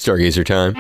Stargazer time.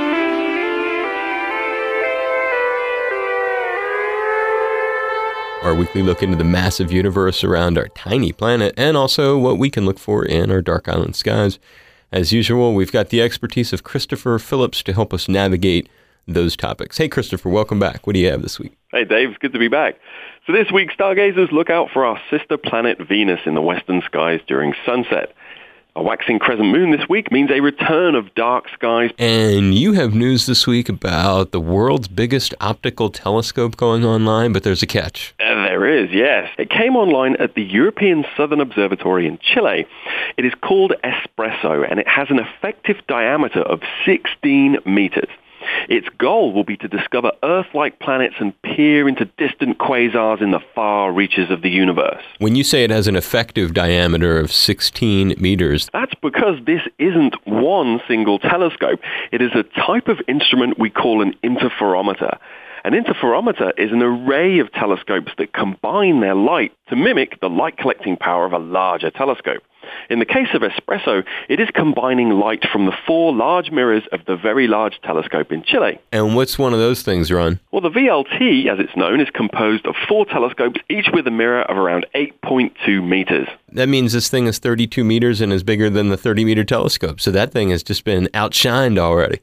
Our weekly look into the massive universe around our tiny planet, and also what we can look for in our dark island skies. As usual, we've got the expertise of Christopher Phillips to help us navigate those topics. Hey, Christopher, welcome back. What do you have this week? Hey, Dave. It's good to be back. So this week, stargazers, look out for our sister planet Venus in the western skies during sunset. A waxing crescent moon this week means a return of dark skies. And you have news this week about the world's biggest optical telescope going online, but there's a catch. There is, yes. It came online at the European Southern Observatory in Chile. It is called Espresso, and it has an effective diameter of 16 meters. Its goal will be to discover Earth-like planets and peer into distant quasars in the far reaches of the universe. When you say it has an effective diameter of 16 meters... That's because this isn't one single telescope. It is a type of instrument we call an interferometer. An interferometer is an array of telescopes that combine their light to mimic the light-collecting power of a larger telescope. In the case of Espresso, it is combining light from the 4 large mirrors of the Very Large Telescope in Chile. And what's one of those things, Ron? Well, the VLT, as it's known, is composed of 4 telescopes, each with a mirror of around 8.2 meters. That means this thing is 32 meters and is bigger than the 30-meter telescope. So that thing has just been outshined already.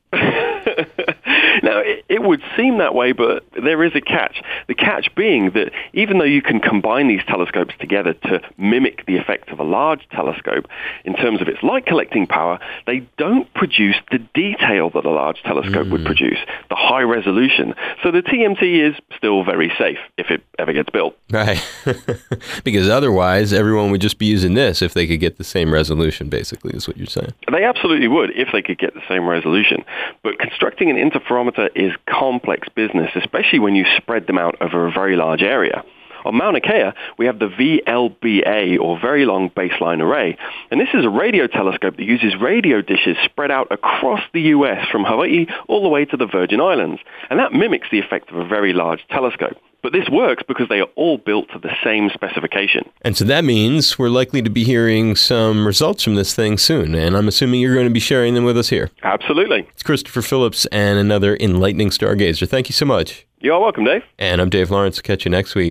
Now, it would seem that way, but there is a catch. The catch being that even though you can combine these telescopes together to mimic the effect of a large telescope in terms of its light-collecting power, they don't produce the detail that a large telescope would produce, the high resolution. So the TMT is still very safe if it ever gets built. Right. Because otherwise, everyone would just be using this if they could get the same resolution, basically, is what you're saying. They absolutely would if they could get the same resolution. But constructing an interferometer is complex business, especially when you spread them out over a very large area. On Mauna Kea, we have the VLBA, or Very Long Baseline Array, and this is a radio telescope that uses radio dishes spread out across the U.S. from Hawaii all the way to the Virgin Islands, and that mimics the effect of a very large telescope. But this works because they are all built to the same specification. And so that means we're likely to be hearing some results from this thing soon, and I'm assuming you're going to be sharing them with us here. Absolutely. It's Christopher Phillips and another enlightening stargazer. Thank you so much. You're welcome, Dave. And I'm Dave Lawrence. Catch you next week.